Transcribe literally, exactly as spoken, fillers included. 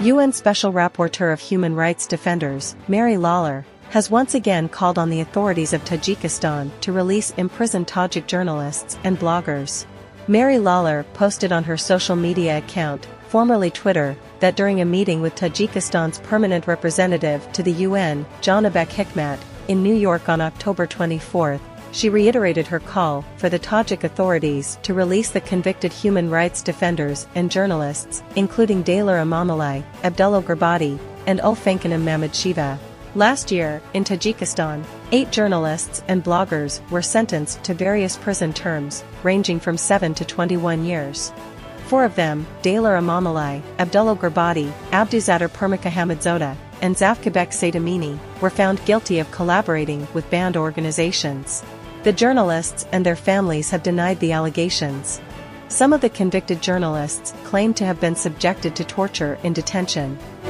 U N Special Rapporteur of Human Rights Defenders, Mary Lawlor, has once again called on the authorities of Tajikistan to release imprisoned Tajik journalists and bloggers. Mary Lawlor posted on her social media account, formerly Twitter, that during a meeting with Tajikistan's permanent representative to the U N, Janibek Hikmat, in New York on October twenty-fourth, she reiterated her call for the Tajik authorities to release the convicted human rights defenders and journalists, including Daler Imamali, Abdullah Gurbati, and Ulfankanim Mamedshiva. Last year, in Tajikistan, eight journalists and bloggers were sentenced to various prison terms, ranging from seven to twenty-one years. Four of them, Daler Imamali, Abdullah Gurbati, Abduzadar Permikahamedzoda, and Zafkabek Saidamini, were found guilty of collaborating with banned organizations. The journalists and their families have denied the allegations. Some of the convicted journalists claim to have been subjected to torture in detention.